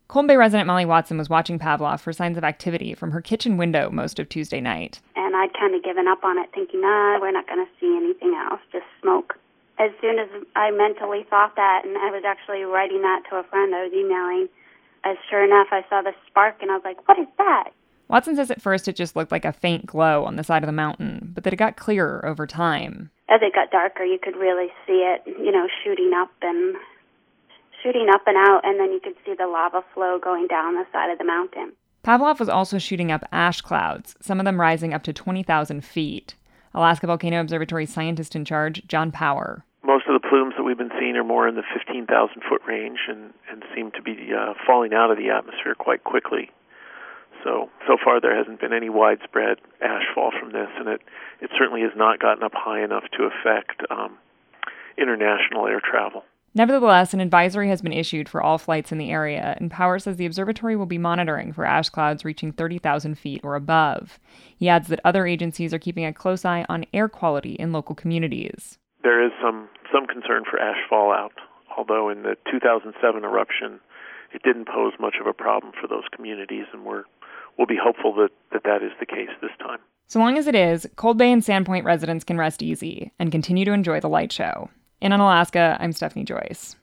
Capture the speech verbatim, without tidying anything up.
Colton Bay resident Molly Watson was watching Pavlov for signs of activity from her kitchen window most of Tuesday night. And I'd kind of given up on it, thinking, ah, we're not going to see anything else, just smoke. As soon as I mentally thought that, and I was actually writing that to a friend I was emailing, as sure enough, I saw the spark, and I was like, what is that? Watson says at first it just looked like a faint glow on the side of the mountain, but that it got clearer over time. As it got darker, you could really see it, you know, shooting up and shooting up and out, and then you could see the lava flow going down the side of the mountain. Pavlov was also shooting up ash clouds, some of them rising up to twenty thousand feet. Alaska Volcano Observatory scientist in charge, John Power. Most of the plumes that we've been seeing are more in the fifteen thousand foot range and, and seem to be uh, falling out of the atmosphere quite quickly. So, so far there hasn't been any widespread ash fall from this, and it, it certainly has not gotten up high enough to affect um, international air travel. Nevertheless, an advisory has been issued for all flights in the area, and Power says the observatory will be monitoring for ash clouds reaching thirty thousand feet or above. He adds that other agencies are keeping a close eye on air quality in local communities. There is some, some concern for ash fallout, although in the two thousand seven eruption, it didn't pose much of a problem for those communities, and we're, we'll be hopeful that, that that is the case this time. So long as it is, Cold Bay and Sandpoint residents can rest easy and continue to enjoy the light show. In Alaska, I'm Stephanie Joyce.